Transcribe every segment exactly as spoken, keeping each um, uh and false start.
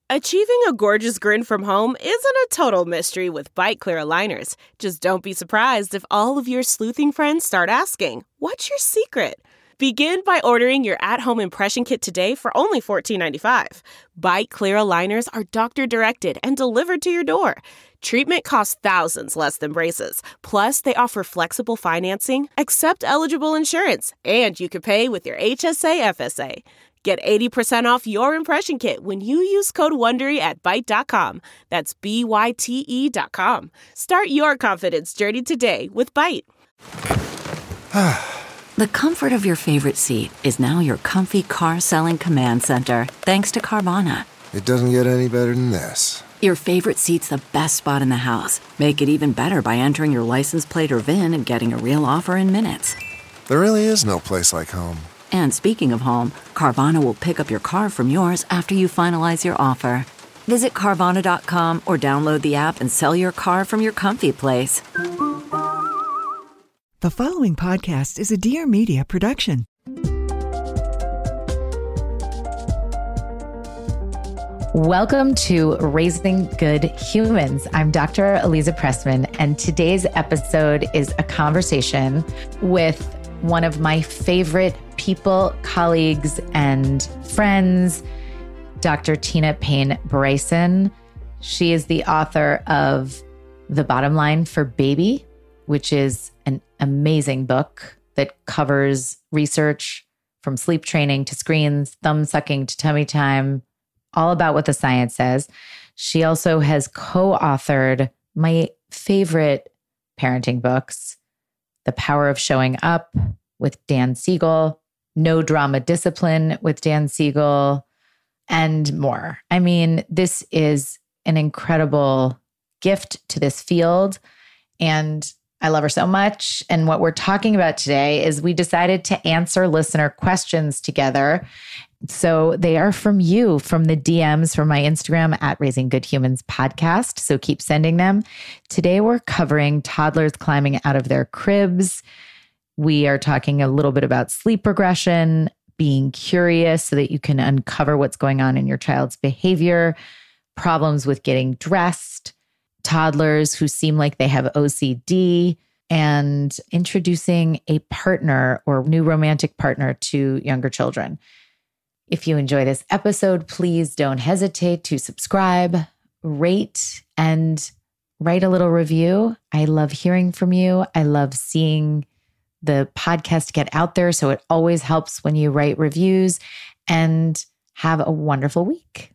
Achieving a gorgeous grin from home isn't a total mystery with Byte Clear aligners. Just don't be surprised if all of your sleuthing friends start asking, "What's your secret?" Begin by ordering your at-home impression kit today for only fourteen ninety-five. Byte Clear aligners are doctor-directed and delivered to your door. Treatment costs thousands less than braces. Plus, they offer flexible financing, accept eligible insurance, and you can pay with your H S A F S A. Get eighty percent off your impression kit when you use code WONDERY at byte dot com. That's B Y T E dot com. Start your confidence journey today with Byte. The comfort of your favorite seat is now your comfy car selling command center, thanks to Carvana. It doesn't get any better than this. Your favorite seat's the best spot in the house. Make it even better by entering your license plate or V I N and getting a real offer in minutes. There really is no place like home. And speaking of home, Carvana will pick up your car from yours after you finalize your offer. Visit Carvana dot com or download the app and sell your car from your comfy place. The following podcast is a Dear Media production. Welcome to Raising Good Humans. I'm Doctor Aliza Pressman, and today's episode is a conversation with one of my favorite people, colleagues, and friends, Doctor Tina Payne Bryson. She is the author of The Bottom Line for Baby, which is an amazing book that covers research from sleep training to screens, thumb sucking to tummy time, all about what the science says. She also has co-authored my favorite parenting books, The Power of Showing Up with Dan Siegel, No Drama Discipline with Dan Siegel, and more. I mean, this is an incredible gift to this field, and I love her so much. And what we're talking about today is we decided to answer listener questions together. So they are from you, from the D Ms from my Instagram at Raising Good Humans podcast. So keep sending them. Today we're covering toddlers climbing out of their cribs. We are talking a little bit about sleep regression, being curious so that you can uncover what's going on in your child's behavior, problems with getting dressed, toddlers who seem like they have O C D, and introducing a partner or new romantic partner to younger children. If you enjoy this episode, please don't hesitate to subscribe, rate, and write a little review. I love hearing from you. I love seeing the podcast get out there. So it always helps when you write reviews, and have a wonderful week.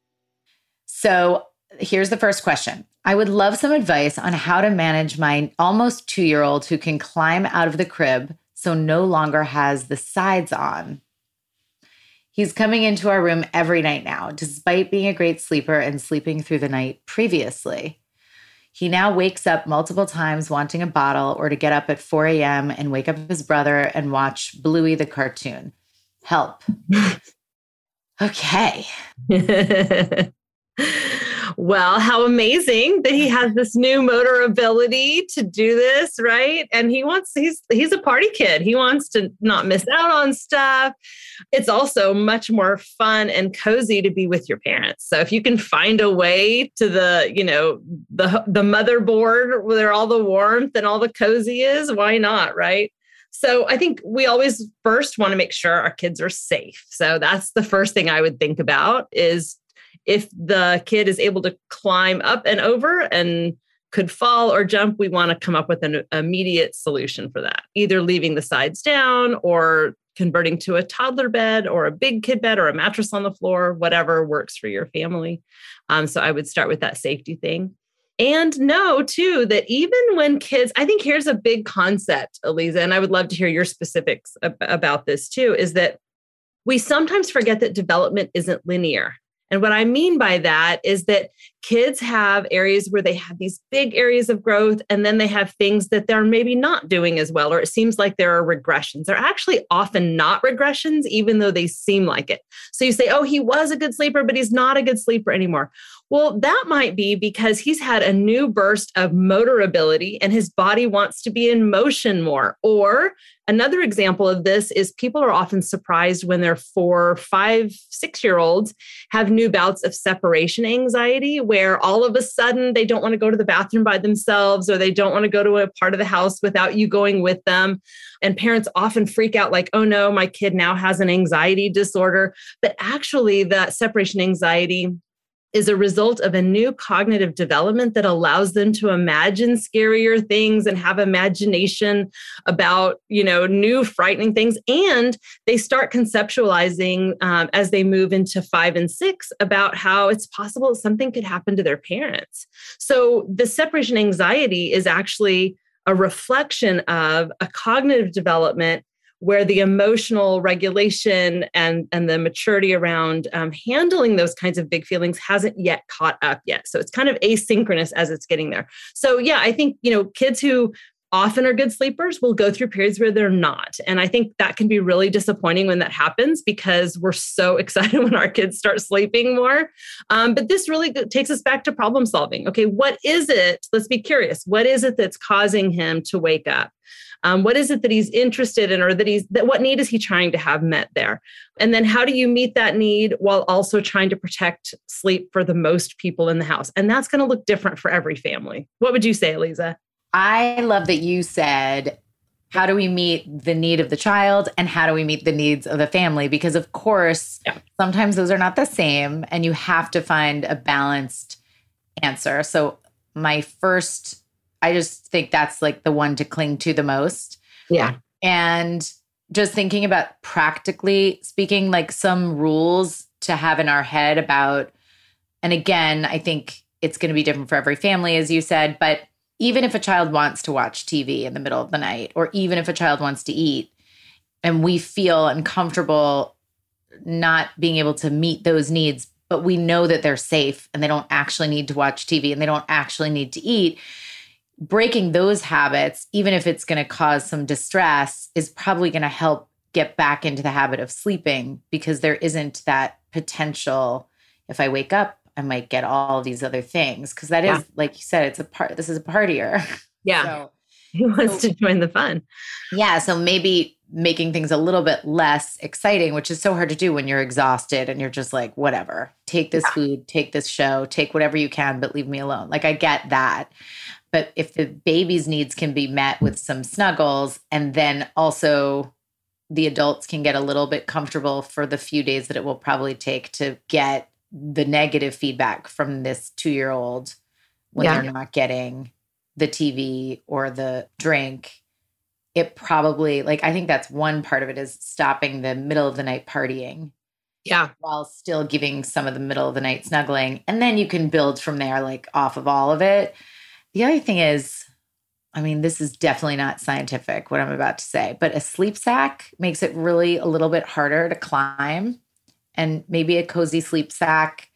So here's the first question. I would love some advice on how to manage my almost two-year-old who can climb out of the crib so no longer has the sides on. He's coming into our room every night now, despite being a great sleeper and sleeping through the night previously. He now wakes up multiple times wanting a bottle or to get up at four a.m. and wake up his brother and watch Bluey the cartoon. Help. Okay. Well, how amazing that he has this new motor ability to do this, right? And he wants, he's, he's a party kid. He wants to not miss out on stuff. It's also much more fun and cozy to be with your parents. So if you can find a way to the, you know, the, the motherboard where all the warmth and all the cozy is, why not, right? So I think we always first want to make sure our kids are safe. So that's the first thing I would think about is if the kid is able to climb up and over and could fall or jump, we want to come up with an immediate solution for that. Either leaving the sides down or converting to a toddler bed or a big kid bed or a mattress on the floor, whatever works for your family. Um, so I would start with that safety thing. And know, too, that even when kids, I think here's a big concept, Aliza, and I would love to hear your specifics ab- about this, too, is that we sometimes forget that development isn't linear. And what I mean by that is that kids have areas where they have these big areas of growth, and then they have things that they're maybe not doing as well, or it seems like there are regressions. They're actually often not regressions, even though they seem like it. So you say, oh, he was a good sleeper, but he's not a good sleeper anymore. Well, that might be because he's had a new burst of motor ability and his body wants to be in motion more. Or another example of this is people are often surprised when their four, five, six-year-olds have new bouts of separation anxiety, where all of a sudden they don't want to go to the bathroom by themselves, or they don't want to go to a part of the house without you going with them. And parents often freak out like, oh no, my kid now has an anxiety disorder. But actually that separation anxiety is a result of a new cognitive development that allows them to imagine scarier things and have imagination about, you know, new frightening things. And they start conceptualizing um, as they move into five and six about how it's possible something could happen to their parents. So the separation anxiety is actually a reflection of a cognitive development where the emotional regulation and, and the maturity around um, handling those kinds of big feelings hasn't yet caught up yet. So it's kind of asynchronous as it's getting there. So yeah, I think, you know, kids who often are good sleepers will go through periods where they're not. And I think that can be really disappointing when that happens because we're so excited when our kids start sleeping more. Um, but this really takes us back to problem solving. Okay, what is it? Let's be curious. What is it that's causing him to wake up? Um, what is it that he's interested in, or that he's that what need is he trying to have met there? And then how do you meet that need while also trying to protect sleep for the most people in the house? And that's going to look different for every family. What would you say, Aliza? I love that you said, how do we meet the need of the child and how do we meet the needs of the family? Because of course, yeah. sometimes those are not the same and you have to find a balanced answer. So my first I just think that's like the one to cling to the most. Yeah. And just thinking about practically speaking, like some rules to have in our head about, and again, I think it's going to be different for every family, as you said, but even if a child wants to watch T V in the middle of the night, or even if a child wants to eat, and we feel uncomfortable not being able to meet those needs, but we know that they're safe and they don't actually need to watch T V and they don't actually need to eat, breaking those habits, even if it's going to cause some distress, is probably going to help get back into the habit of sleeping, because there isn't that potential. If I wake up, I might get all these other things. Because that yeah. is, like you said, it's a part. This is a partier. Yeah. So, he wants so, to join the fun. Yeah. So maybe making things a little bit less exciting, which is so hard to do when you're exhausted and you're just like, whatever, take this yeah. food, take this show, take whatever you can, but leave me alone. Like, I get that. But if the baby's needs can be met with some snuggles, and then also the adults can get a little bit comfortable for the few days that it will probably take to get the negative feedback from this two-year-old when yeah. they're not getting the T V or the drink, it probably, like, I think that's one part of it, is stopping the middle of the night partying. Yeah. While still giving some of the middle of the night snuggling. And then you can build from there, like off of all of it. The other thing is, I mean, this is definitely not scientific, what I'm about to say, but a sleep sack makes it really a little bit harder to climb, and maybe a cozy sleep sack.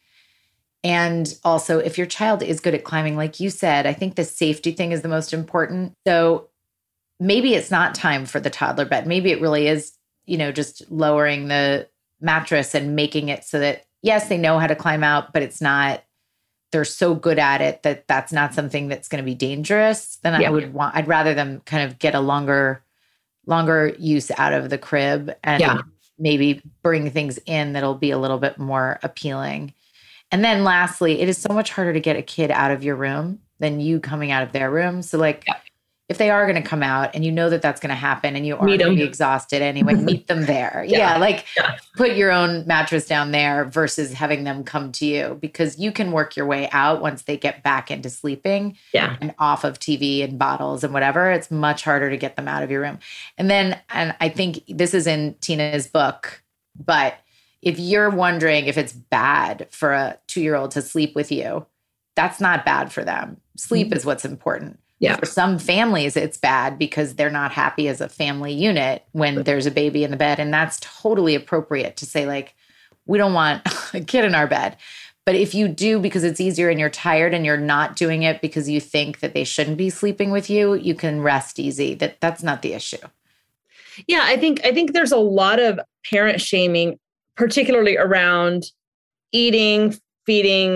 And also, if your child is good at climbing, like you said, I think the safety thing is the most important. So maybe it's not time for the toddler bed. Maybe it really is, you know, just lowering the mattress and making it so that, yes, they know how to climb out, but it's not, they're so good at it that that's not something that's going to be dangerous. Then yeah. I would want, I'd rather them kind of get a longer, longer use out of the crib, and yeah. maybe bring things in that'll be a little bit more appealing. And then lastly, it is so much harder to get a kid out of your room than you coming out of their room. So like, yeah. if they are going to come out and you know that that's going to happen and you are going to be exhausted anyway, meet them there. Yeah. yeah like yeah. put your own mattress down there versus having them come to you, because you can work your way out once they get back into sleeping yeah. and off of T V and bottles and whatever. It's much harder to get them out of your room. And then, and I think this is in Tina's book, but if you're wondering if it's bad for a two-year-old to sleep with you, that's not bad for them. Sleep mm-hmm. is what's important. Yeah. For some families, it's bad because they're not happy as a family unit when there's a baby in the bed. And that's totally appropriate to say, like, we don't want a kid in our bed. But if you do because it's easier and you're tired and you're not doing it because you think that they shouldn't be sleeping with you, you can rest easy. That that's not the issue. Yeah, I think I think there's a lot of parent shaming, particularly around eating, feeding,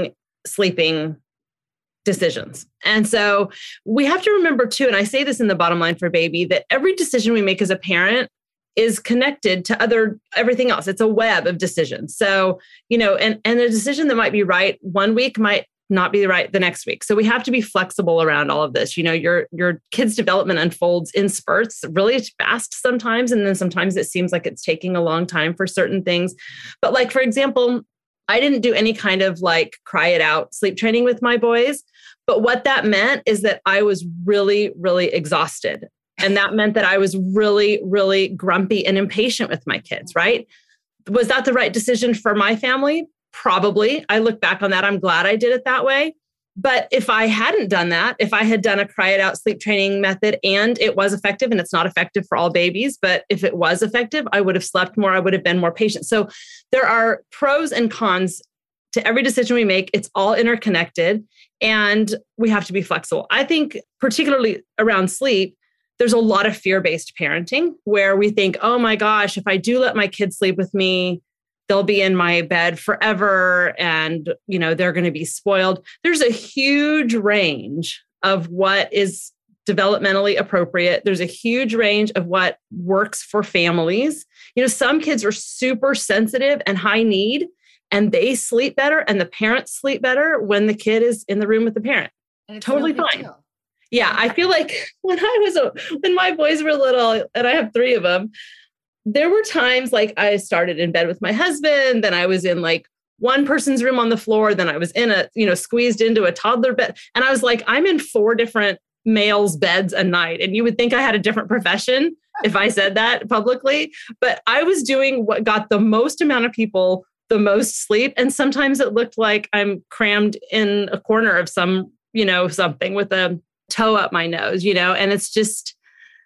sleeping decisions. And so we have to remember too, and I say this in the bottom line for baby, that every decision we make as a parent is connected to other, everything else. It's a web of decisions. So, you know, and, and a decision that might be right one week might not be right the next week. So we have to be flexible around all of this. You know, your, your kid's development unfolds in spurts really fast sometimes. And then sometimes it seems like it's taking a long time for certain things. But like, for example, I didn't do any kind of like cry it out sleep training with my boys. But what that meant is that I was really, really exhausted. And that meant that I was really, really grumpy and impatient with my kids, right? Was that the right decision for my family? Probably. I look back on that. I'm glad I did it that way. But if I hadn't done that, if I had done a cry it out sleep training method and it was effective, and it's not effective for all babies, but if it was effective, I would have slept more. I would have been more patient. So there are pros and cons to every decision we make. It's all interconnected and we have to be flexible. I think particularly around sleep, there's a lot of fear-based parenting where we think, oh my gosh, if I do let my kids sleep with me, they'll be in my bed forever and, you know, they're going to be spoiled. There's a huge range of what is developmentally appropriate. There's a huge range of what works for families. You know, some kids are super sensitive and high need, and they sleep better and the parents sleep better when the kid is in the room with the parent. Totally no fine. Deal. Yeah, I feel like when I was, a, when my boys were little, and I have three of them, there were times like I started in bed with my husband, then I was in like one person's room on the floor, then I was in a, you know, squeezed into a toddler bed. And I was like, I'm in four different males' beds a night. And you would think I had a different profession if I said that publicly, but I was doing what got the most amount of people the most sleep. And sometimes it looked like I'm crammed in a corner of some, you know, something with a toe up my nose, you know, and it's just,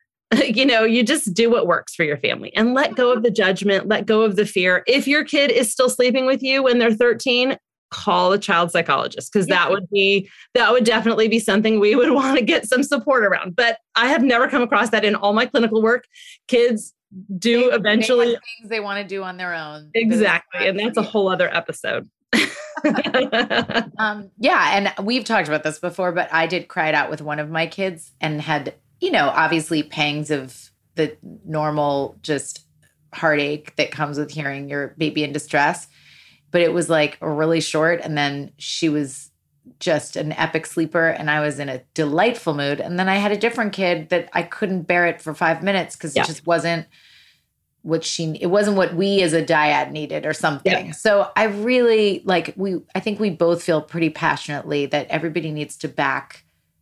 you know, you just do what works for your family and let go of the judgment, let go of the fear. If your kid is still sleeping with you when they're thirteen, call a child psychologist, because yeah. that would be, that would definitely be something we would want to get some support around. But I have never come across that in all my clinical work. Kids do they, eventually they have things they want to do on their own. Exactly. And that's a whole other episode. um, yeah. And we've talked about this before, but I did cry it out with one of my kids and had, you know, obviously pangs of the normal just heartache that comes with hearing your baby in distress. But it was like really short. And then she was just an epic sleeper and I was in a delightful mood. And then I had a different kid that I couldn't bear it for five minutes because yeah. it just wasn't what she, it wasn't what we as a dyad needed or something. Yeah. So I really like, we, I think we both feel pretty passionately that everybody needs to back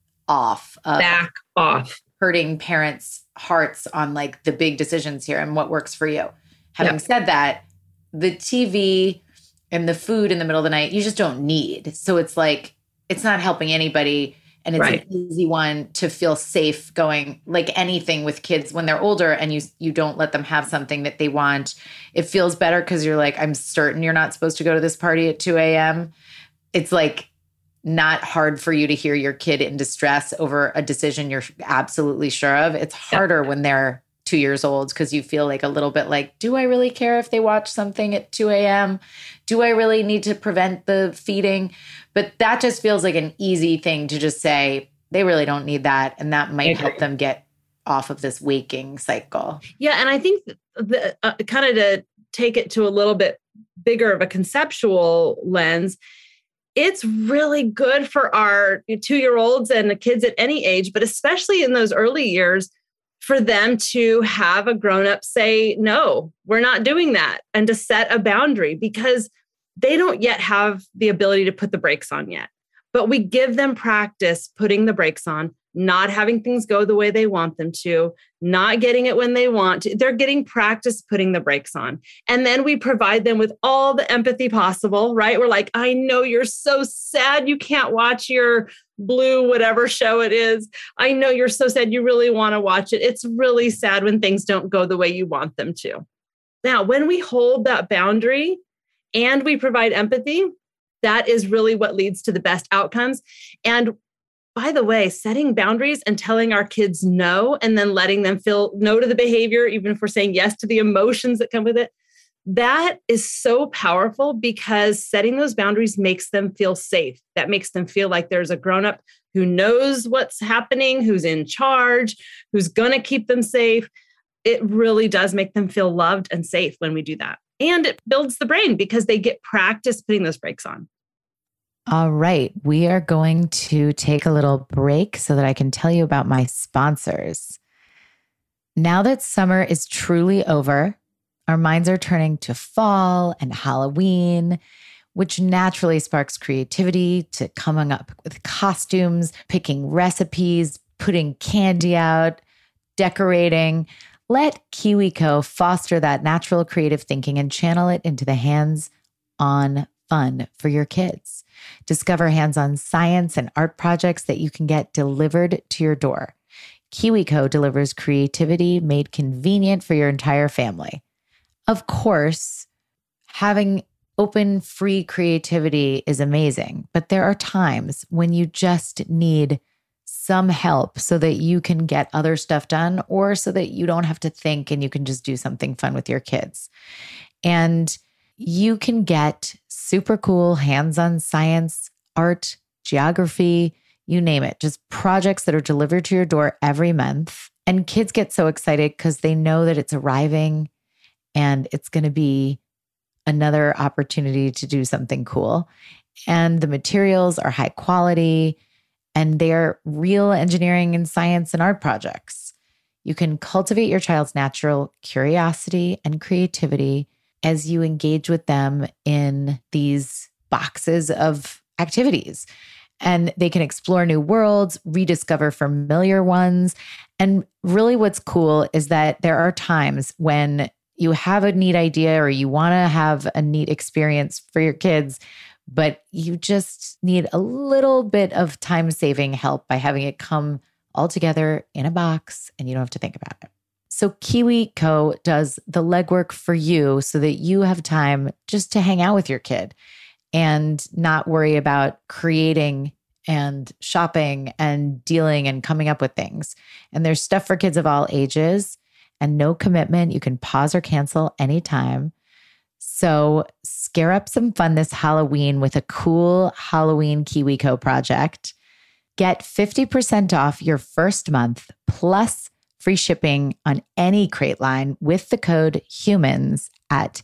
off. Of back off. Hurting parents' hearts on like the big decisions here and what works for you. Having yeah. said that, the T V and the food in the middle of the night, you just don't need. So it's like, it's not helping anybody. And it's right. an easy one to feel safe going like anything with kids when they're older and you you don't let them have something that they want. It feels better because you're like, I'm certain you're not supposed to go to this party at two a.m. It's like not hard for you to hear your kid in distress over a decision you're absolutely sure of. It's harder yeah. when they're two years old because you feel like a little bit like, do I really care if they watch something at two a.m.? Do I really need to prevent the feeding? But that just feels like an easy thing to just say, they really don't need that. And that might help them get off of this waking cycle. Yeah. And I think the, uh, kind of to take it to a little bit bigger of a conceptual lens, it's really good for our two-year-olds and the kids at any age, but especially in those early years, for them to have a grown-up say, no, we're not doing that, and to set a boundary because they don't yet have the ability to put the brakes on yet. But we give them practice putting the brakes on, not having things go the way they want them to, not getting it when they want to. They're getting practice putting the brakes on. And then we provide them with all the empathy possible, right? We're like, I know you're so sad you can't watch your Blue, whatever show it is. I know you're so sad you really want to watch it. It's really sad when things don't go the way you want them to. Now, when we hold that boundary and we provide empathy, that is really what leads to the best outcomes. And by the way, setting boundaries and telling our kids no, and then letting them feel no to the behavior, even if we're saying yes to the emotions that come with it, that is so powerful because setting those boundaries makes them feel safe. That makes them feel like there's a grown-up who knows what's happening, who's in charge, who's going to keep them safe. It really does make them feel loved and safe when we do that. And it builds the brain because they get practice putting those brakes on. All right. We are going to take a little break so that I can tell you about my sponsors. Now that summer is truly over, our minds are turning to fall and Halloween, which naturally sparks creativity to coming up with costumes, picking recipes, putting candy out, decorating. Let KiwiCo foster that natural creative thinking and channel it into the hands-on fun for your kids. Discover hands-on science and art projects that you can get delivered to your door. KiwiCo delivers creativity made convenient for your entire family. Of course, having open, free creativity is amazing, but there are times when you just need some help so that you can get other stuff done or so that you don't have to think and you can just do something fun with your kids. And you can get super cool hands-on science, art, geography, you name it, just projects that are delivered to your door every month. And kids get so excited because they know that it's arriving and it's going to be another opportunity to do something cool. And the materials are high quality and they're real engineering and science and art projects. You can cultivate your child's natural curiosity and creativity as you engage with them in these boxes of activities. And they can explore new worlds, rediscover familiar ones. And really what's cool is that there are times when you have a neat idea or you want to have a neat experience for your kids, but you just need a little bit of time-saving help by having it come all together in a box and you don't have to think about it. So KiwiCo does the legwork for you so that you have time just to hang out with your kid and not worry about creating and shopping and dealing and coming up with things. And there's stuff for kids of all ages and no commitment. You can pause or cancel anytime. So scare up some fun this Halloween with a cool Halloween KiwiCo project. Get fifty percent off your first month plus free shipping on any crate line with the code HUMANS at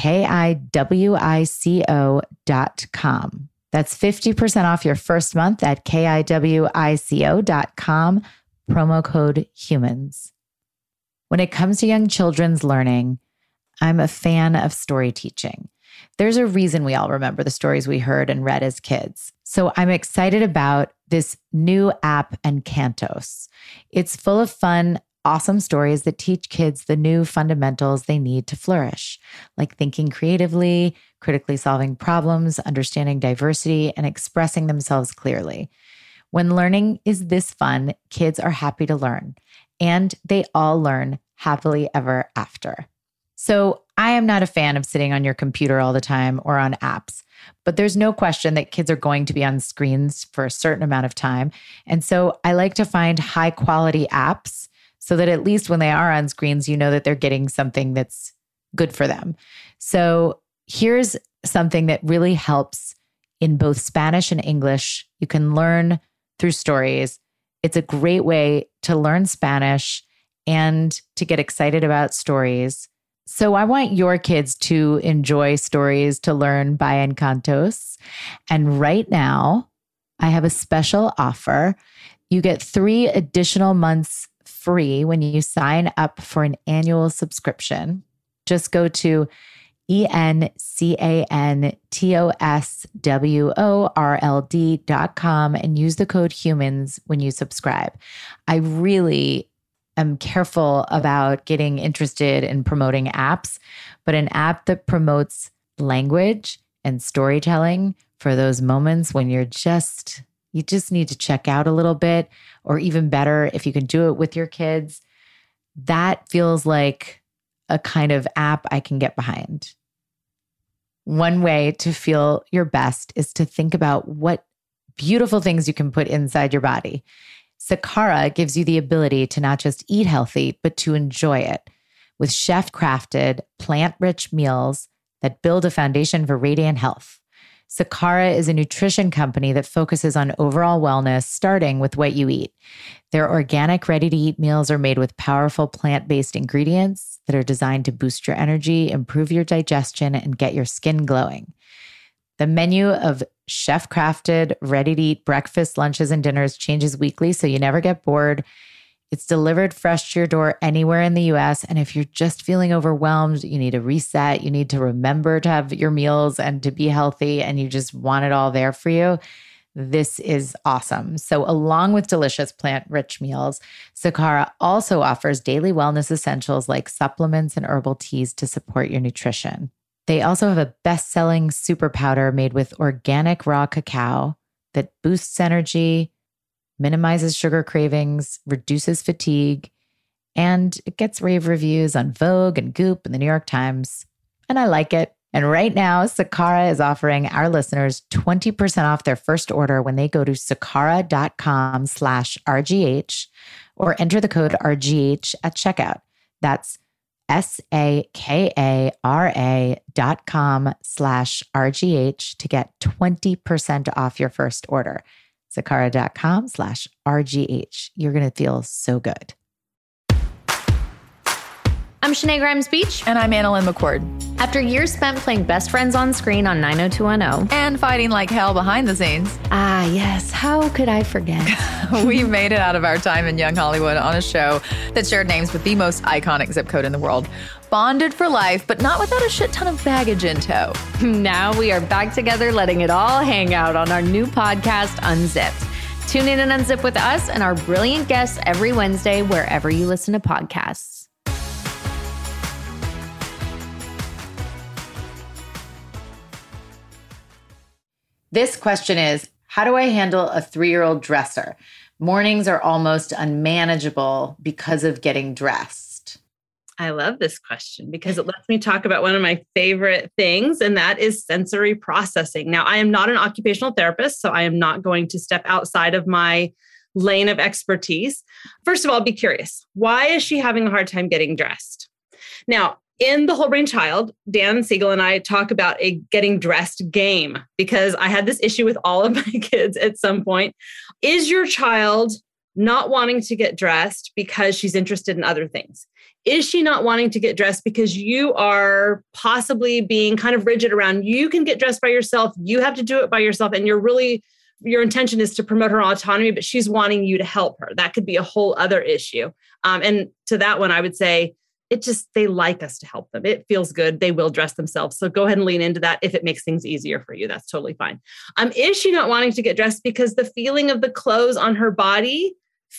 kiwico dot com. That's fifty percent off your first month at kiwico dot com, promo code HUMANS. When it comes to young children's learning, I'm a fan of story teaching. There's a reason we all remember the stories we heard and read as kids. So I'm excited about this new app, Encantos. It's full of fun, awesome stories that teach kids the new fundamentals they need to flourish, like thinking creatively, critically solving problems, understanding diversity, and expressing themselves clearly. When learning is this fun, kids are happy to learn, and they all learn happily ever after. So I am not a fan of sitting on your computer all the time or on apps, but there's no question that kids are going to be on screens for a certain amount of time. And so I like to find high quality apps so that at least when they are on screens, you know that they're getting something that's good for them. So here's something that really helps in both Spanish and English. You can learn through stories. It's a great way to learn Spanish and to get excited about stories. So I want your kids to enjoy stories to learn by Encantos. And right now, I have a special offer. You get three additional months free when you sign up for an annual subscription. Just go to E-N-C-A-N-T-O-S-W-O-R-L-D dot com and use the code HUMANS when you subscribe. I really am careful about getting interested in promoting apps, but an app that promotes language and storytelling for those moments when you're just, you just need to check out a little bit, or even better, if you can do it with your kids, that feels like a kind of app I can get behind. One way to feel your best is to think about what beautiful things you can put inside your body. Sakara gives you the ability to not just eat healthy, but to enjoy it. with chef-crafted, plant-rich meals that build a foundation for radiant health. Sakara is a nutrition company that focuses on overall wellness, starting with what you eat. Their organic, ready-to-eat meals are made with powerful plant-based ingredients that are designed to boost your energy, improve your digestion, and get your skin glowing. The menu of chef-crafted, ready-to-eat breakfast, lunches, and dinners changes weekly, so you never get bored. It's delivered fresh to your door anywhere in the U S. And if you're just feeling overwhelmed, you need a reset, you need to remember to have your meals and to be healthy, and you just want it all there for you, this is awesome. So along with delicious plant-rich meals, Sakara also offers daily wellness essentials like supplements and herbal teas to support your nutrition. They also have a best-selling super powder made with organic raw cacao that boosts energy, minimizes sugar cravings, reduces fatigue, and it gets rave reviews on Vogue and Goop and the New York Times. And I like it. And right now, Sakara is offering our listeners twenty percent off their first order when they go to sakara.com slash RGH or enter the code R G H at checkout. That's S-A-K-A-R-A dot com slash R-G-H to get twenty percent off your first order. Sakara.com slash R-G-H. You're going to feel so good. I'm Shanae Grimes-Beach. And I'm Annalyn McCord. After years spent playing best friends on screen on nine oh two one oh. And fighting like hell behind the scenes. Ah, yes. How could I forget? We made it out of our time in young Hollywood on a show that shared names with the most iconic zip code in the world. Bonded for life, but not without a shit ton of baggage in tow. Now we are back together, letting it all hang out on our new podcast, Unzipped. Tune in and unzip with us and our brilliant guests every Wednesday, wherever you listen to podcasts. This question is, how do I handle a three-year-old dresser? Mornings are almost unmanageable because of getting dressed. I love this question because it lets me talk about one of my favorite things, and that is sensory processing. Now, I am not an occupational therapist, so I am not going to step outside of my lane of expertise. First of all, be curious. Why is she having a hard time getting dressed? Now, in The Whole Brain Child, Dan Siegel and I talk about a getting dressed game because I had this issue with all of my kids at some point. Is your child not wanting to get dressed because she's interested in other things? Is she not wanting to get dressed because you are possibly being kind of rigid around, you can get dressed by yourself, you have to do it by yourself, and you're really, your intention is to promote her autonomy, but she's wanting you to help her? That could be a whole other issue. Um, and to that one, I would say, it just, they like us to help them. It feels good. They will dress themselves. So go ahead and lean into that if it makes things easier for you. That's totally fine. Um, is she not wanting to get dressed because the feeling of the clothes on her body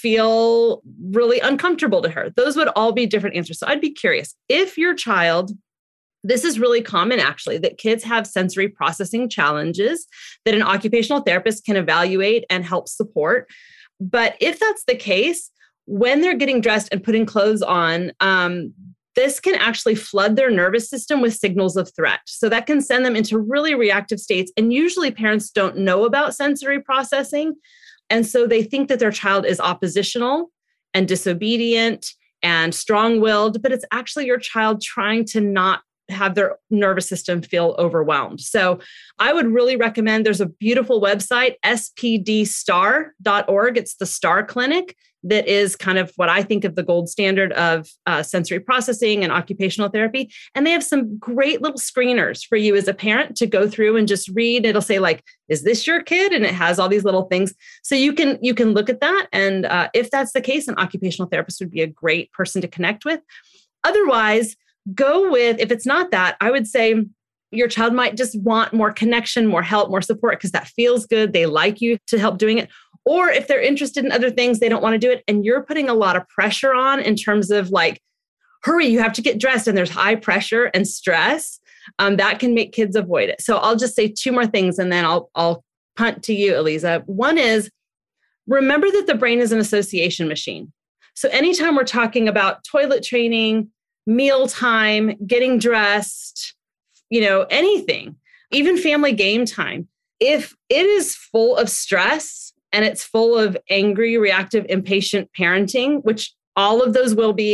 feel really uncomfortable to her? Those would all be different answers. So I'd be curious. If your child, this is really common actually, that kids have sensory processing challenges that an occupational therapist can evaluate and help support. But if that's the case, when they're getting dressed and putting clothes on, um, this can actually flood their nervous system with signals of threat. So that can send them into really reactive states. And usually parents don't know about sensory processing. And so they think that their child is oppositional and disobedient and strong-willed, but it's actually your child trying to not have their nervous system feel overwhelmed. So I would really recommend, there's a beautiful website, S P D star dot org. It's the STAR Clinic that is kind of what I think of the gold standard of uh, sensory processing and occupational therapy. And they have some great little screeners for you as a parent to go through and just read. It'll say like, is this your kid? And it has all these little things. So you can, you can look at that. And uh, if that's the case, an occupational therapist would be a great person to connect with. Otherwise, go with, if it's not that, I would say your child might just want more connection, more help, more support, because that feels good. They like you to help doing it. Or if they're interested in other things, they don't want to do it. And you're putting a lot of pressure on in terms of like, hurry, you have to get dressed. And there's high pressure and stress. Um, that can make kids avoid it. So I'll just say two more things and then I'll, I'll punt to you, Eliza. One is, remember that the brain is an association machine. So anytime we're talking about toilet training, mealtime, getting dressed, you know, anything, even family game time, if it is full of stress and it's full of angry, reactive, impatient parenting, which all of those will be,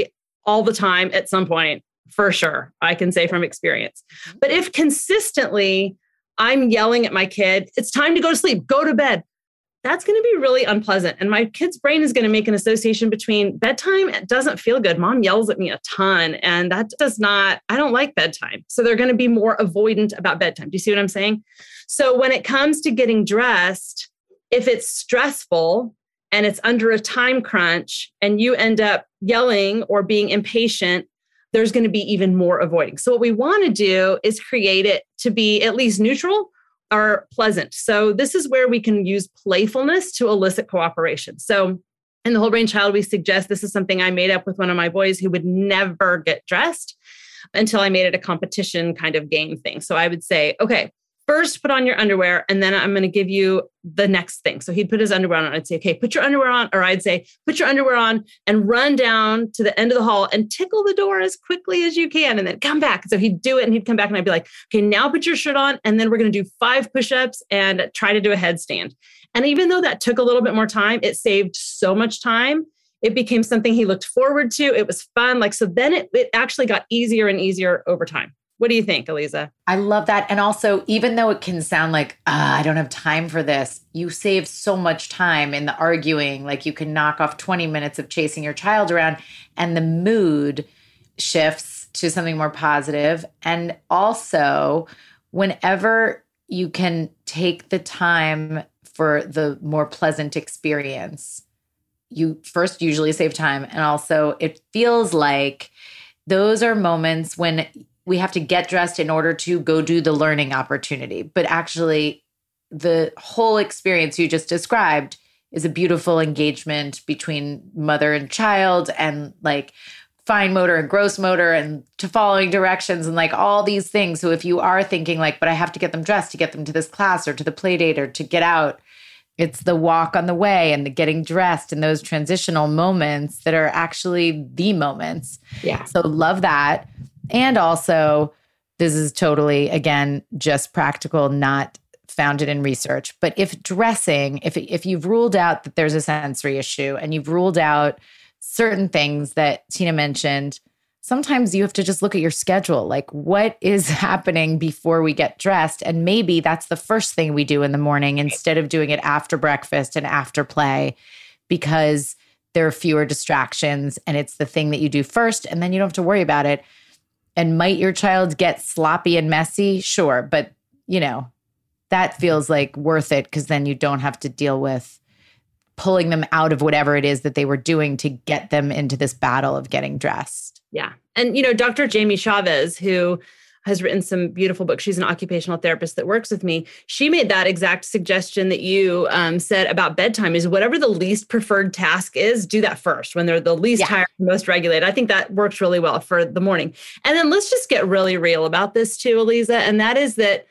all the time at some point, for sure. I can say from experience. But if consistently I'm yelling at my kid, it's time to go to sleep, go to bed, that's going to be really unpleasant. And my kid's brain is going to make an association between bedtime. It doesn't feel good. Mom yells at me a ton. And that does not, I don't like bedtime. So they're going to be more avoidant about bedtime. Do you see what I'm saying? So when it comes to getting dressed, if it's stressful and it's under a time crunch and you end up yelling or being impatient, there's going to be even more avoiding. So what we want to do is create it to be at least neutral or pleasant. So this is where we can use playfulness to elicit cooperation. So in the Whole Brain Child, we suggest this is something I made up with one of my boys who would never get dressed until I made it a competition kind of game thing. So I would say, okay, first put on your underwear, and then I'm going to give you the next thing. So he'd put his underwear on. I'd say, okay, put your underwear on. Or I'd say, put your underwear on and run down to the end of the hall and tickle the door as quickly as you can and then come back. So he'd do it and he'd come back and I'd be like, okay, now put your shirt on. And then we're going to do five push-ups and try to do a headstand. And even though that took a little bit more time, it saved so much time. It became something he looked forward to. It was fun. Like, so then it, it actually got easier and easier over time. What do you think, Aliza? I love that. And also, even though it can sound like, ah, I don't have time for this, you save so much time in the arguing. Like you can knock off twenty minutes of chasing your child around and the mood shifts to something more positive. And also, whenever you can take the time for the more pleasant experience, you first usually save time. And also, it feels like those are moments when we have to get dressed in order to go do the learning opportunity. But actually, the whole experience you just described is a beautiful engagement between mother and child and like fine motor and gross motor and to following directions and like all these things. So if you are thinking like, but I have to get them dressed to get them to this class or to the play date or to get out, it's the walk on the way and the getting dressed and those transitional moments that are actually the moments. Yeah. So love that. And also, this is totally, again, just practical, not founded in research. But if dressing, if if you've ruled out that there's a sensory issue and you've ruled out certain things that Tina mentioned, sometimes you have to just look at your schedule. Like, what is happening before we get dressed? And maybe that's the first thing we do in the morning instead of doing it after breakfast and after play, because there are fewer distractions and it's the thing that you do first and then you don't have to worry about it. And might your child get sloppy and messy? Sure. But, you know, that feels like worth it because then you don't have to deal with pulling them out of whatever it is that they were doing to get them into this battle of getting dressed. Yeah. And, you know, Doctor Jamie Chavez, who has written some beautiful books. She's an occupational therapist that works with me. She made that exact suggestion that you um, said about bedtime is whatever the least preferred task is, do that first when they're the least yeah. tired, most regulated. I think that works really well for the morning. And then let's just get really real about this too, Aliza. And that is that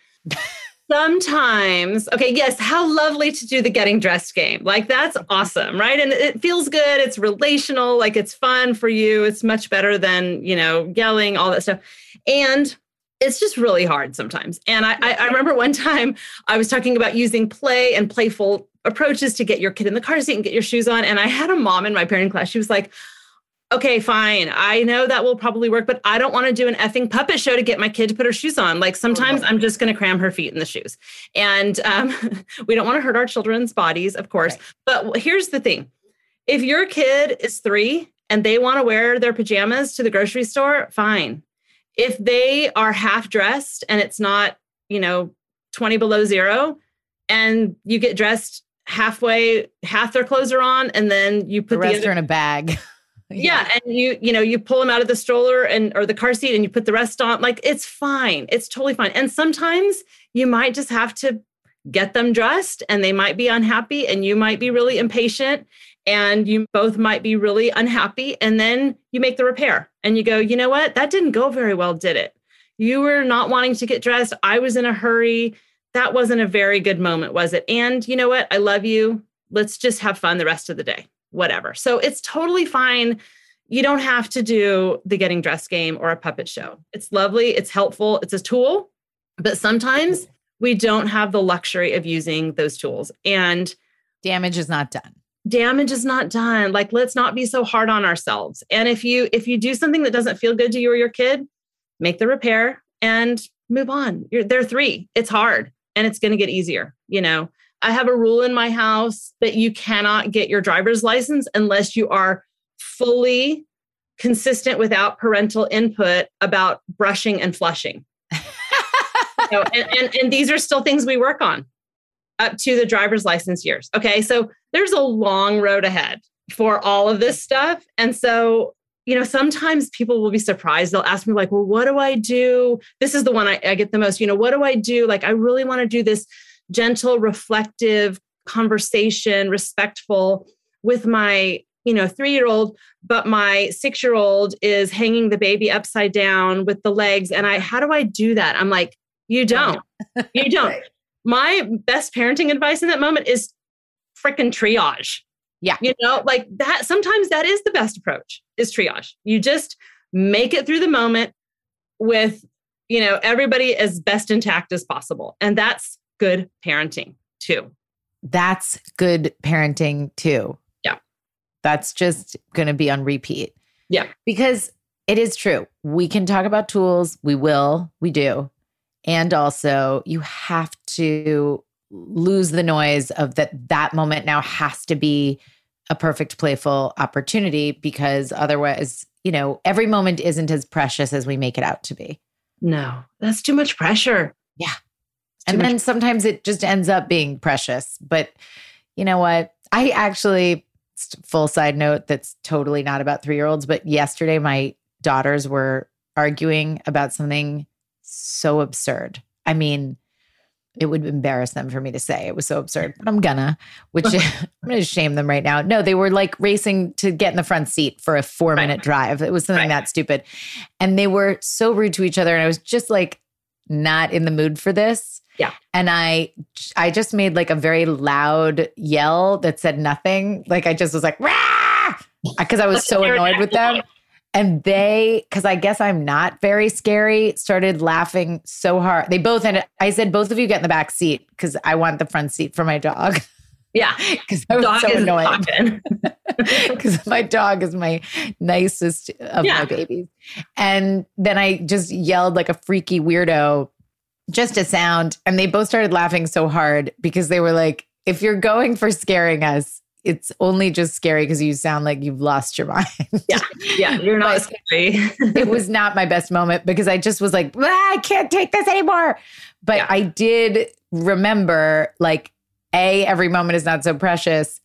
sometimes, okay, yes, how lovely to do the getting dressed game. Like that's awesome, right? And it feels good. It's relational, like it's fun for you. It's much better than, you know, yelling, all that stuff. And it's just really hard sometimes. And I, I, I remember one time I was talking about using play and playful approaches to get your kid in the car seat and get your shoes on. And I had a mom in my parenting class. She was like, okay, fine. I know that will probably work, but I don't want to do an effing puppet show to get my kid to put her shoes on. Like sometimes I'm just going to cram her feet in the shoes. And um, we don't want to hurt our children's bodies, of course. Right. But here's the thing. If your kid is three and they want to wear their pajamas to the grocery store, fine. If they are half dressed and it's not, you know, twenty below zero and you get dressed halfway, half their clothes are on and then you put the rest the other, are in a bag. yeah. And you, you know, you pull them out of the stroller and, or the car seat and you put the rest on, like, it's fine. It's totally fine. And sometimes you might just have to get them dressed and they might be unhappy and you might be really impatient and you both might be really unhappy. And then you make the repair and you go, you know what? That didn't go very well, did it? You were not wanting to get dressed. I was in a hurry. That wasn't a very good moment, was it? And you know what? I love you. Let's just have fun the rest of the day, whatever. So it's totally fine. You don't have to do the getting dressed game or a puppet show. It's lovely. It's helpful. It's a tool. But sometimes we don't have the luxury of using those tools. And damage is not done. damage is not done. Like, let's not be so hard on ourselves. And if you, if you do something that doesn't feel good to you or your kid, make the repair and move on. You're, they're three. It's hard and it's going to get easier. You know, I have a rule in my house that you cannot get your driver's license unless you are fully consistent without parental input about brushing and flushing. You know, and, and, and these are still things we work on up to the driver's license years. Okay. So there's a long road ahead for all of this stuff. And so, you know, sometimes people will be surprised. They'll ask me like, well, what do I do? This is the one I, I get the most, you know, what do I do? Like, I really want to do this gentle, reflective conversation, respectful with my, you know, three-year-old, but my six-year-old is hanging the baby upside down with the legs. And I, how do I do that? I'm like, you don't, you don't. Right. My best parenting advice in that moment is freaking triage. Yeah. You know, like that, sometimes that is the best approach, is triage. You just make it through the moment with, you know, everybody as best intact as possible. And that's good parenting too. That's good parenting too. Yeah. That's just going to be on repeat. Yeah. Because it is true. We can talk about tools. We will. We do. And also you have to lose the noise of that that moment now has to be a perfect playful opportunity, because otherwise, you know, every moment isn't as precious as we make it out to be. No, that's too much pressure. Yeah. And then sometimes it just ends up being precious. But you know what? I actually, full side note, that's totally not about three-year-olds, but yesterday my daughters were arguing about something so absurd. I mean, it would embarrass them for me to say it was so absurd, but I'm gonna, which I'm gonna shame them right now. No, they were like racing to get in the front seat for a four minute right. drive. It was something right. that stupid. And they were so rude to each other. And I was just like, not in the mood for this. Yeah. And I, I just made like a very loud yell that said nothing. Like I just was like, rah, because I was so annoyed with them. And they, because I guess I'm not very scary, started laughing so hard. They both ended, I said, both of you get in the back seat because I want the front seat for my dog. Yeah. Because I was dog so annoyed. Because my dog is my nicest of yeah. my babies. And then I just yelled like a freaky weirdo, just a sound. And they both started laughing so hard because they were like, if you're going for scaring us, it's only just scary because you sound like you've lost your mind. Yeah. Yeah. You're not scary. It was not my best moment because I just was like, ah, I can't take this anymore. But yeah. I did remember like, A, every moment is not so precious.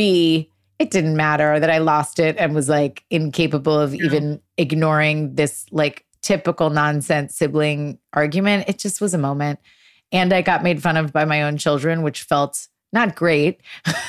B, it didn't matter that I lost it and was like incapable of yeah. even ignoring this like typical nonsense sibling argument. It just was a moment. And I got made fun of by my own children, which felt not great.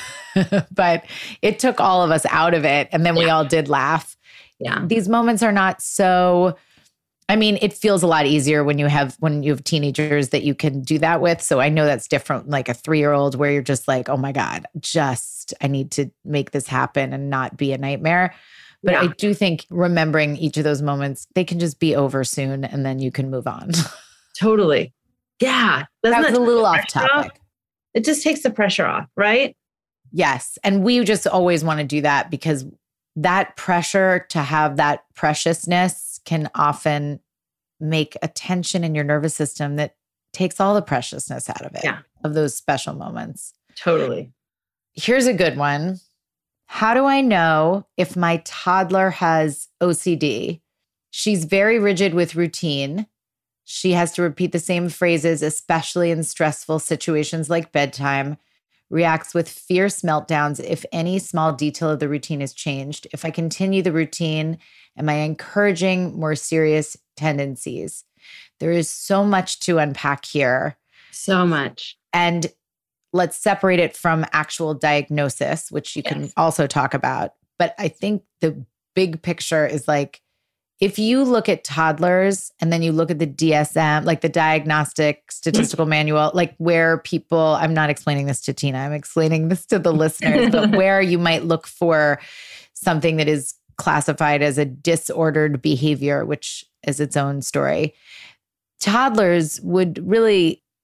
But it took all of us out of it. And then yeah. we all did laugh. Yeah. These moments are not so, I mean, it feels a lot easier when you have, when you have teenagers that you can do that with. So I know that's different, like a three-year-old where you're just like, oh my God, just, I need to make this happen and not be a nightmare. But yeah. I do think remembering each of those moments, they can just be over soon and then you can move on. Totally. Yeah. Doesn't that was a little off topic. Off? It just takes the pressure off, right? Yes. And we just always want to do that because that pressure to have that preciousness can often make a tension in your nervous system that takes all the preciousness out of it, yeah. of those special moments. Totally. Here's a good one. How do I know if my toddler has O C D? She's very rigid with routine. She has to repeat the same phrases, especially in stressful situations like bedtime. Reacts with fierce meltdowns if any small detail of the routine is changed. If I continue the routine, am I encouraging more serious tendencies? There is so much to unpack here. So much. And let's separate it from actual diagnosis, which you yes. can also talk about. But I think the big picture is like, if you look at toddlers and then you look at the D S M, like the Diagnostic Statistical Manual, like where people, I'm not explaining this to Tina, I'm explaining this to the listeners, but where you might look for something that is classified as a disordered behavior, which is its own story. Toddlers would really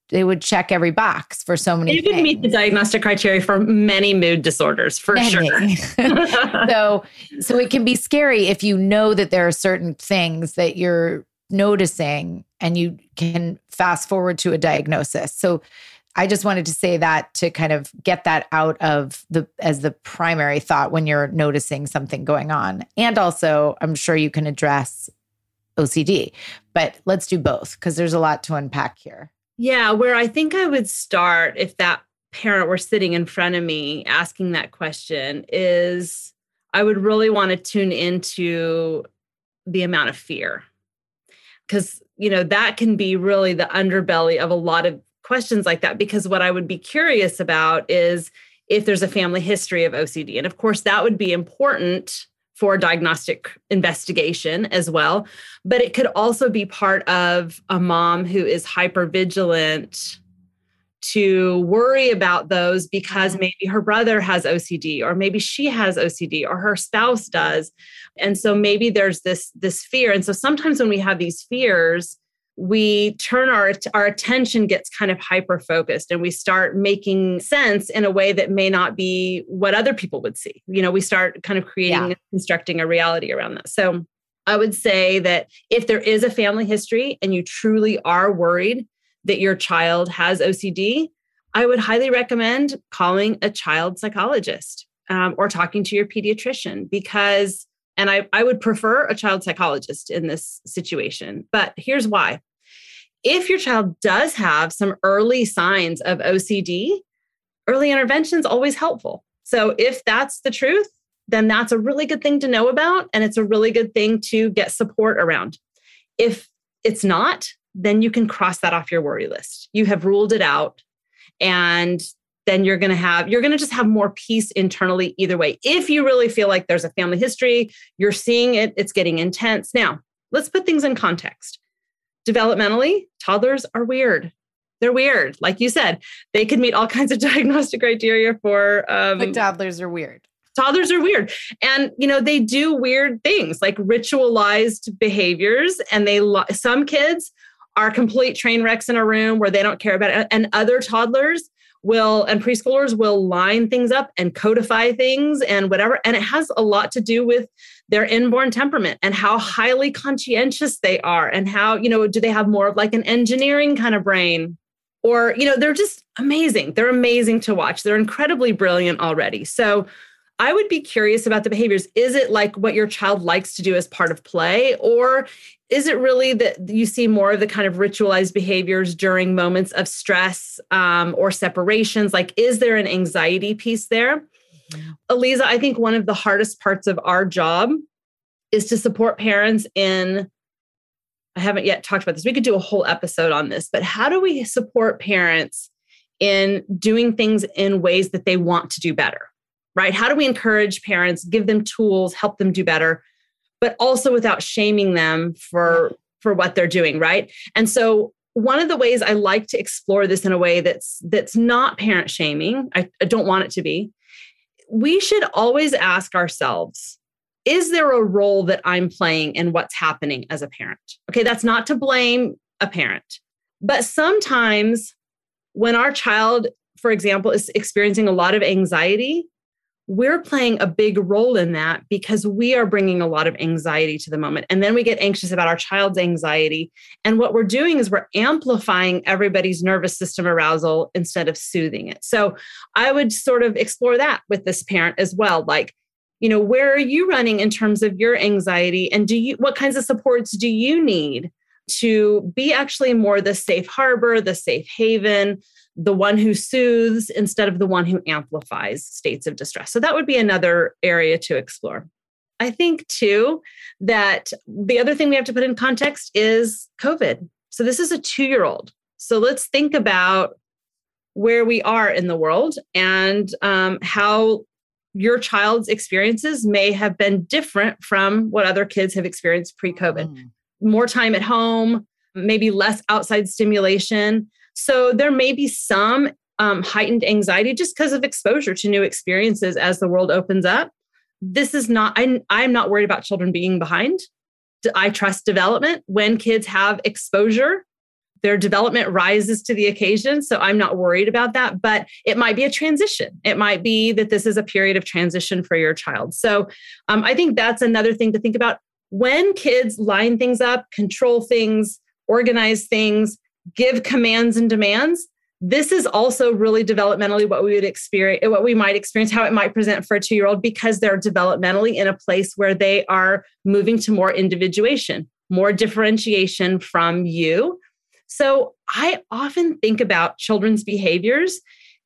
they would check every box for so many It would things. meet the diagnostic criteria for many mood disorders, for Many. sure. so, so it can be scary if you know that there are certain things that you're noticing and you can fast forward to a diagnosis. So I just wanted to say that to kind of get that out of the, as the primary thought when you're noticing something going on. And also, I'm sure you can address O C D, but let's do both because there's a lot to unpack here. Yeah, where I think I would start if that parent were sitting in front of me asking that question is I would really want to tune into the amount of fear. Because, you know, that can be really the underbelly of a lot of questions like that. Because what I would be curious about is if there's a family history of O C D. And of course, that would be important for diagnostic investigation as well. But it could also be part of a mom who is hypervigilant to worry about those because maybe her brother has O C D, or maybe she has O C D, or her spouse does. And so maybe there's this, this fear. And so sometimes when we have these fears, we turn our, our attention gets kind of hyper-focused and we start making sense in a way that may not be what other people would see. You know, we start kind of creating, yeah. constructing a reality around that. So I would say that if there is a family history and you truly are worried that your child has O C D, I would highly recommend calling a child psychologist um, or talking to your pediatrician because, and I, I would prefer a child psychologist in this situation, but here's why. If your child does have some early signs of O C D, early intervention is always helpful. So if that's the truth, then that's a really good thing to know about. And it's a really good thing to get support around. If it's not, then you can cross that off your worry list. You have ruled it out. And then you're going to have, you're going to just have more peace internally either way. If you really feel like there's a family history, you're seeing it, it's getting intense. Now, let's put things in context. Developmentally, toddlers are weird. They're weird. Like you said, they could meet all kinds of diagnostic criteria for... Um, like toddlers are weird. Toddlers are weird. And, you know, they do weird things like ritualized behaviors. And they, some kids are complete train wrecks in a room where they don't care about it. And other toddlers will, and preschoolers will line things up and codify things and whatever. And it has a lot to do with their inborn temperament and how highly conscientious they are and how, you know, do they have more of like an engineering kind of brain? Or, you know, they're just amazing. They're amazing to watch. They're incredibly brilliant already. So I would be curious about the behaviors. Is it like what your child likes to do as part of play? Or is it really that you see more of the kind of ritualized behaviors during moments of stress um, or separations? Like, is there an anxiety piece there? Mm-hmm. Aliza, I think one of the hardest parts of our job is to support parents in, I haven't yet talked about this. We could do a whole episode on this, but how do we support parents in doing things in ways that they want to do better, right? How do we encourage parents, give them tools, help them do better, but also without shaming them for, for what they're doing, right? And so one of the ways I like to explore this in a way that's, that's not parent shaming, I, I don't want it to be, we should always ask ourselves, is there a role that I'm playing in what's happening as a parent? Okay, that's not to blame a parent, but sometimes when our child, for example, is experiencing a lot of anxiety, we're playing a big role in that because we are bringing a lot of anxiety to the moment. And then we get anxious about our child's anxiety. And what we're doing is we're amplifying everybody's nervous system arousal instead of soothing it. So I would sort of explore that with this parent as well. Like, you know, where are you running in terms of your anxiety? And do you, what kinds of supports do you need to be actually more the safe harbor, the safe haven, the one who soothes instead of the one who amplifies states of distress? So that would be another area to explore. I think too, that the other thing we have to put in context is COVID. So this is a two-year-old. So let's think about where we are in the world and um, how your child's experiences may have been different from what other kids have experienced pre-COVID. Mm. More time at home, maybe less outside stimulation. So there may be some um, heightened anxiety just because of exposure to new experiences as the world opens up. This is not, I, I'm not worried about children being behind. I trust development when kids have exposure their development rises to the occasion. So I'm not worried about that, but it might be a transition. It might be that this is a period of transition for your child. So um, I think that's another thing to think about. When kids line things up, control things, organize things, give commands and demands, this is also really developmentally what we would experience, what we might experience, how it might present for a two-year-old, because they're developmentally in a place where they are moving to more individuation, more differentiation from you. So I often think about children's behaviors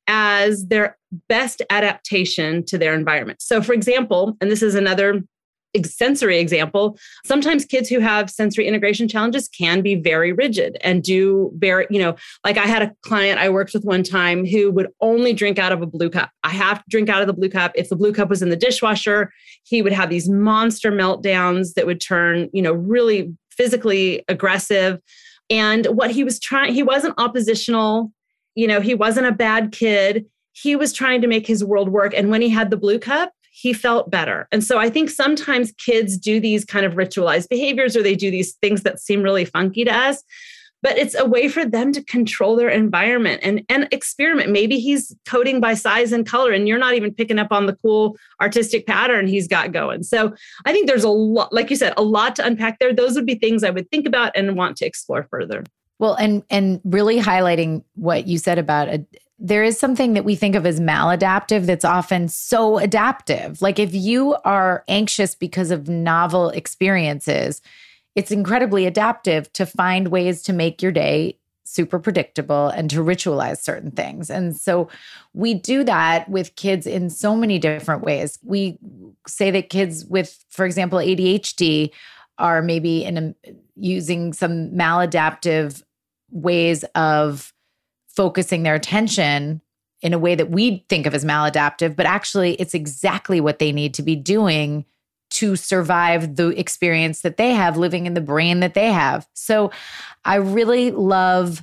as their best adaptation to their environment. So for example, and this is another sensory example, sometimes kids who have sensory integration challenges can be very rigid and do very, you know, like I had a client I worked with one time who would only drink out of a blue cup. I have to drink out of the blue cup. If the blue cup was in the dishwasher, he would have these monster meltdowns that would turn, you know, really physically aggressive. And what he was trying, he wasn't oppositional, you know, he wasn't a bad kid. He was trying to make his world work. And when he had the blue cup, he felt better. And so I think sometimes kids do these kind of ritualized behaviors, or they do these things that seem really funky to us, but it's a way for them to control their environment and, and experiment. Maybe he's coding by size and color, and you're not even picking up on the cool artistic pattern he's got going. So I think there's a lot, like you said, a lot to unpack there. Those would be things I would think about and want to explore further. Well, and and really highlighting what you said about a, there is something that we think of as maladaptive that's often so adaptive. Like if you are anxious because of novel experiences, it's incredibly adaptive to find ways to make your day super predictable and to ritualize certain things. And so we do that with kids in so many different ways. We say that kids with, for example, A D H D are maybe in a, using some maladaptive ways of focusing their attention in a way that we think of as maladaptive, but actually it's exactly what they need to be doing to survive the experience that they have living in the brain that they have. So I really love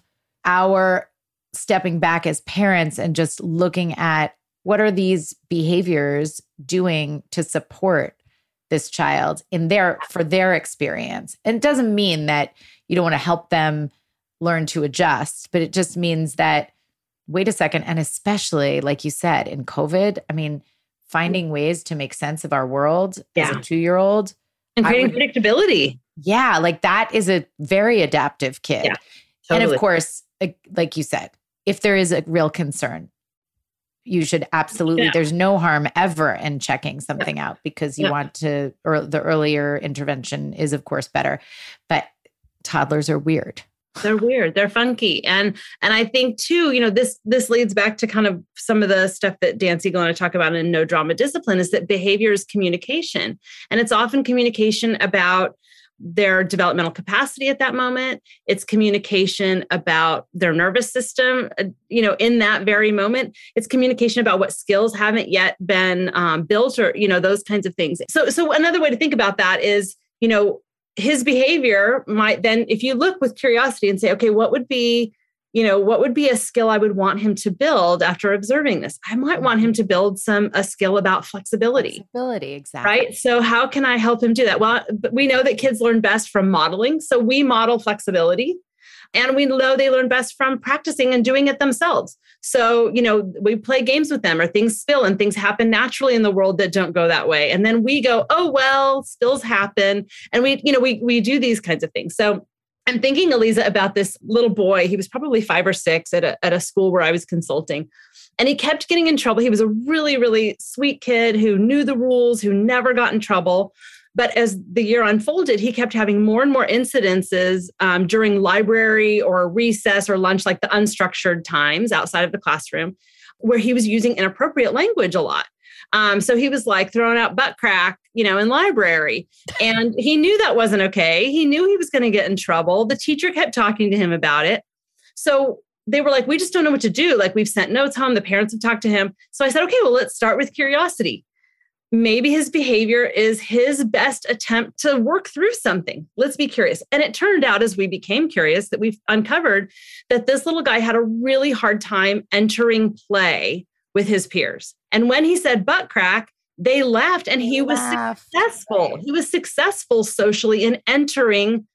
our stepping back as parents and just looking at what are these behaviors doing to support this child in their, for their experience. And it doesn't mean that you don't want to help them learn to adjust, but it just means that, wait a second. And especially, like you said, in COVID, I mean, finding ways to make sense of our world yeah. as a two-year-old. And creating would, predictability. Yeah, like that is a very adaptive kid. Yeah, totally. And of course, like you said, if there is a real concern, you should absolutely, yeah. there's no harm ever in checking something yeah. out because you yeah. want to, or the earlier intervention is of course better. But toddlers are weird. They're weird. They're funky. And and I think too, you know, this this leads back to kind of some of the stuff that Dan Siegel and I talk about in No Drama Discipline is that behavior is communication. And it's often communication about their developmental capacity at that moment. It's communication about their nervous system, uh, you know, in that very moment. It's communication about what skills haven't yet been um, built or, you know, those kinds of things. So, so another way to think about that is, you know, his behavior might then, if you look with curiosity and say, okay, what would be, you know, what would be a skill I would want him to build after observing this? I might want him to build some, a skill about flexibility. Flexibility, exactly. Right. So how can I help him do that? Well, we know that kids learn best from modeling. So we model flexibility. And we know they learn best from practicing and doing it themselves. So, you know, we play games with them or things spill and things happen naturally in the world that don't go that way. And then we go, oh, well, spills happen. And we, you know, we we do these kinds of things. So I'm thinking, Aliza, about this little boy. He was probably five or six at a, at a school where I was consulting. And he kept getting in trouble. He was a really, really sweet kid who knew the rules, who never got in trouble. But as the year unfolded, he kept having more and more incidences um, during library or recess or lunch, like the unstructured times outside of the classroom, where he was using inappropriate language a lot. Um, so he was like throwing out butt crack, you know, in library. And he knew that wasn't okay. He knew he was going to get in trouble. The teacher kept talking to him about it. So they were like, we just don't know what to do. Like, we've sent notes home. The parents have talked to him. So I said, okay, well, let's start with curiosity. Maybe his behavior is his best attempt to work through something. Let's be curious. And it turned out, as we became curious, that we've uncovered that this little guy had a really hard time entering play with his peers. And when he said butt crack, they laughed and he was successful. He was successful socially in entering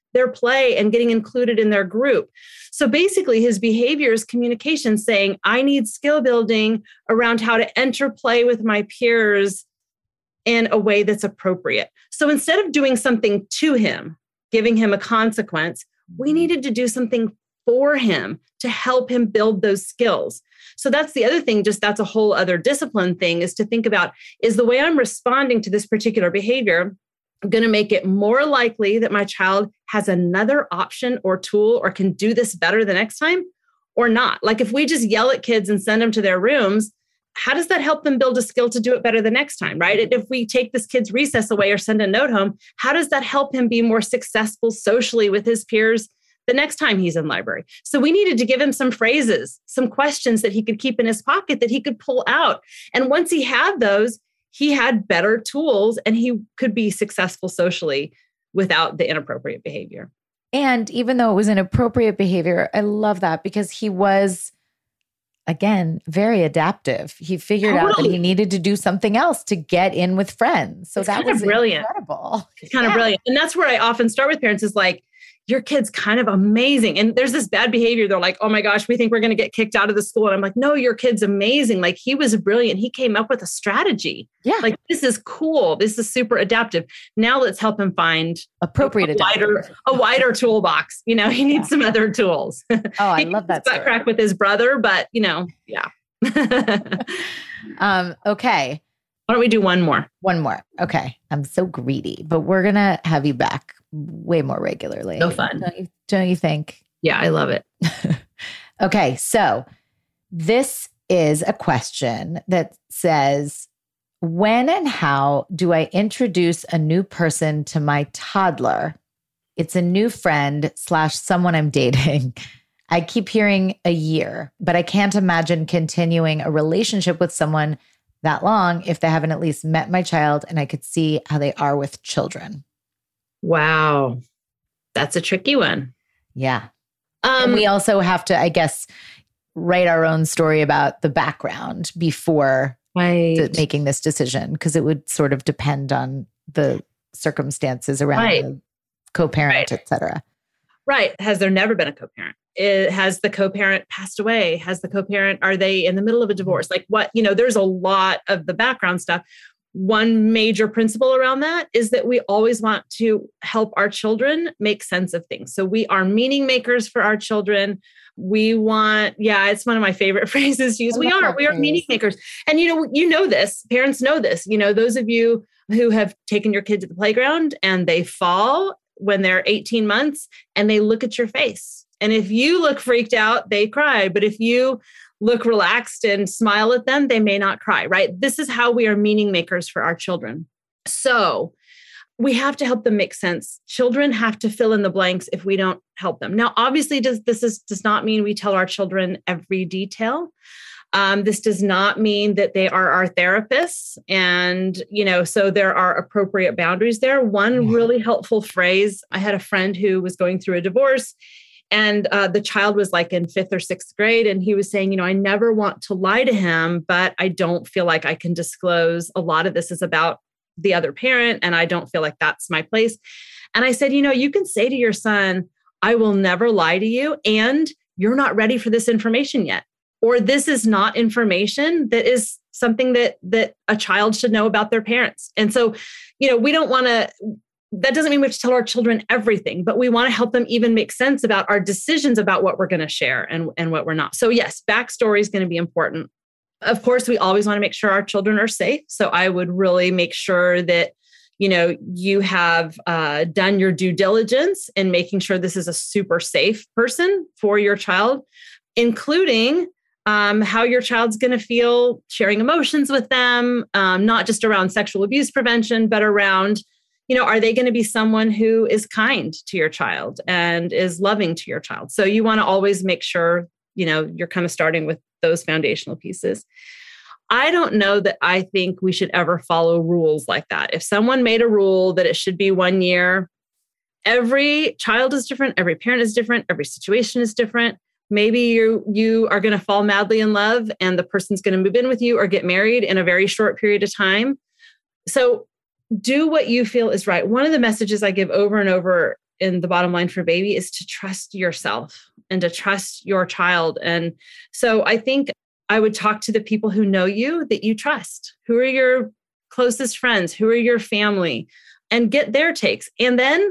their play and getting included in their group. So basically his behavior is communication, saying, I need skill building around how to enter play with my peers in a way that's appropriate. So instead of doing something to him, giving him a consequence, we needed to do something for him to help him build those skills. So that's the other thing, just that's a whole other discipline thing, is to think about, is the way I'm responding to this particular behavior going to make it more likely that my child has another option or tool or can do this better the next time or not? Like if we just yell at kids and send them to their rooms, how does that help them build a skill to do it better the next time, right? And if we take this kid's recess away or send a note home, how does that help him be more successful socially with his peers the next time he's in library? So we needed to give him some phrases, some questions that he could keep in his pocket that he could pull out. And once he had those, he had better tools and he could be successful socially without the inappropriate behavior. And even though it was inappropriate behavior, I love that because he was, again, very adaptive. He figured totally. out that he needed to do something else to get in with friends. So it's that kind was of brilliant. Incredible. It's kind yeah. of brilliant. And that's where I often start with parents is like, your kid's kind of amazing. And there's this bad behavior. They're like, oh my gosh, we think we're going to get kicked out of the school. And I'm like, no, your kid's amazing. Like he was brilliant. He came up with a strategy. Yeah. Like this is cool. This is super adaptive. Now let's help him find appropriate, a, a wider, a wider toolbox. You know, he needs yeah. some other tools. Oh, I love that. He got crack with his brother, but you know, yeah. um, okay. Why don't we do one more? One more. Okay. I'm so greedy, but we're going to have you back way more regularly. So fun. Don't you, don't you think? Yeah, I love it. Okay. So this is a question that says, when and how do I introduce a new person to my toddler? It's a new friend slash someone I'm dating. I keep hearing a year, but I can't imagine continuing a relationship with someone that long if they haven't at least met my child and I could see how they are with children. Wow. That's a tricky one. Yeah. Um, and we also have to, I guess, write our own story about the background before right. th- making this decision, because it would sort of depend on the circumstances around right. the co-parent, right. et cetera. Right. Has there never been a co-parent? It, has the co-parent passed away? Has the co-parent, are they in the middle of a divorce? Like what, you know, there's a lot of the background stuff. One major principle around that is that we always want to help our children make sense of things. So we are meaning makers for our children. We want, yeah, it's one of my favorite phrases to use. We are, we are meaning makers. And, you know, you know this, parents know this, you know, those of you who have taken your kid to the playground and they fall when they're eighteen months and they look at your face. And if you look freaked out, they cry. But if you look relaxed and smile at them, they may not cry, right? This is how we are meaning makers for our children. So we have to help them make sense. Children have to fill in the blanks if we don't help them. Now, obviously, does this is, does not mean we tell our children every detail. Um, this does not mean that they are our therapists. And, you know, so there are appropriate boundaries there. One yeah. really helpful phrase, I had a friend who was going through a divorce. And uh, the child was like in fifth or sixth grade. And he was saying, you know, I never want to lie to him, but I don't feel like I can disclose. A lot of this is about the other parent. And I don't feel like that's my place. And I said, you know, you can say to your son, I will never lie to you. And you're not ready for this information yet. Or this is not information that is something that that a child should know about their parents. And so, you know, we don't want to, that doesn't mean we have to tell our children everything, but we want to help them even make sense about our decisions about what we're going to share and, and what we're not. So yes, backstory is going to be important. Of course, we always want to make sure our children are safe. So I would really make sure that, you know, you have uh, done your due diligence in making sure this is a super safe person for your child, including Um, how your child's going to feel sharing emotions with them, um, not just around sexual abuse prevention, but around, you know, are they going to be someone who is kind to your child and is loving to your child? So you want to always make sure, you know, you're kind of starting with those foundational pieces. I don't know that I think we should ever follow rules like that. If someone made a rule that it should be one year, every child is different, every parent is different, every situation is different. Maybe you you are going to fall madly in love and the person's going to move in with you or get married in a very short period of time. So do what you feel is right. One of the messages I give over and over in the bottom line for baby is to trust yourself and to trust your child. And so I think I would talk to the people who know you, that you trust. Who are your closest friends? Who are your family? And get their takes. And then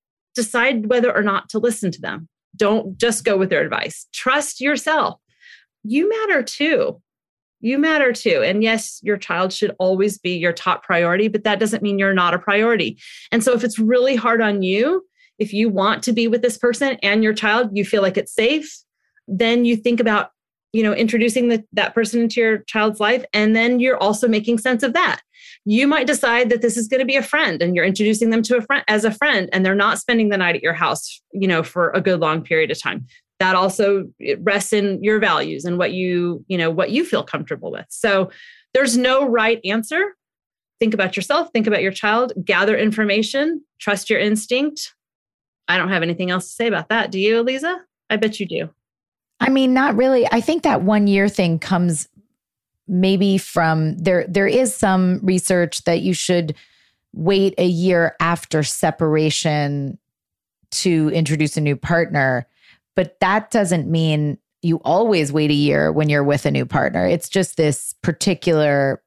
decide whether or not to listen to them. Don't just go with their advice. Trust yourself. You matter too. You matter too. And yes, your child should always be your top priority, but that doesn't mean you're not a priority. And so if it's really hard on you, if you want to be with this person and your child, you feel like it's safe, then you think about, you know, introducing the, that person into your child's life. And then you're also making sense of that. You might decide that this is going to be a friend and you're introducing them to a friend as a friend, and they're not spending the night at your house, you know, for a good long period of time. That also rests in your values and what you, you know, what you feel comfortable with. So there's no right answer. Think about yourself, think about your child, gather information, trust your instinct. I don't have anything else to say about that. Do you, Aliza? I bet you do. I mean, not really. I think that one year thing comes maybe from there. There is some research that you should wait a year after separation to introduce a new partner. But that doesn't mean you always wait a year when you're with a new partner. It's just this particular,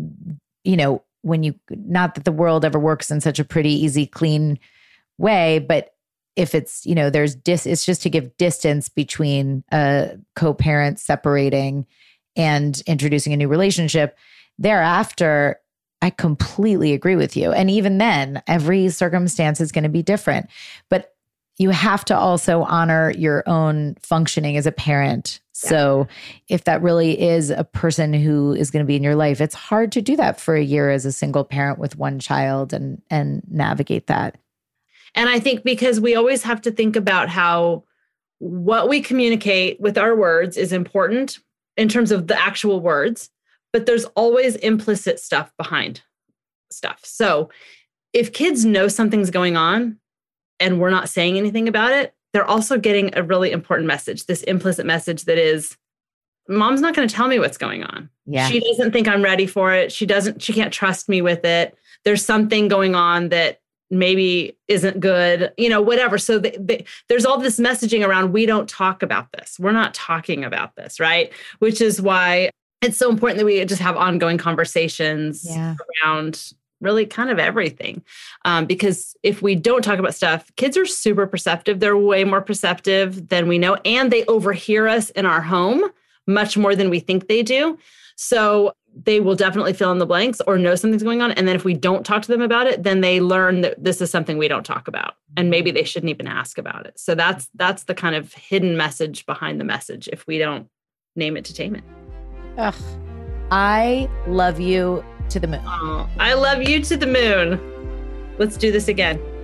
you know, when you, not that the world ever works in such a pretty easy, clean way, but if it's, you know, there's dis, it's just to give distance between a co-parent separating and introducing a new relationship. Thereafter, I completely agree with you. And even then, every circumstance is going to be different. But you have to also honor your own functioning as a parent. Yeah. So if that really is a person who is going to be in your life, it's hard to do that for a year as a single parent with one child and and navigate that. And I think because we always have to think about how what we communicate with our words is important in terms of the actual words, but there's always implicit stuff behind stuff. So if kids know something's going on, and we're not saying anything about it, they're also getting a really important message, this implicit message that is, mom's not going to tell me what's going on. Yeah. She doesn't think I'm ready for it. She doesn't, she can't trust me with it. There's something going on that maybe isn't good, you know, whatever. So they, they, there's all this messaging around, we don't talk about this. We're not talking about this, right? Which is why it's so important that we just have ongoing conversations yeah. around really kind of everything. Um, because if we don't talk about stuff, kids are super perceptive. They're way more perceptive than we know. And they overhear us in our home much more than we think they do. So they will definitely fill in the blanks or know something's going on. And then if we don't talk to them about it, then they learn that this is something we don't talk about. And maybe they shouldn't even ask about it. So that's that's the kind of hidden message behind the message if we don't name it to tame it. Ugh. I love you to the moon. Oh, I love you to the moon. Let's do this again.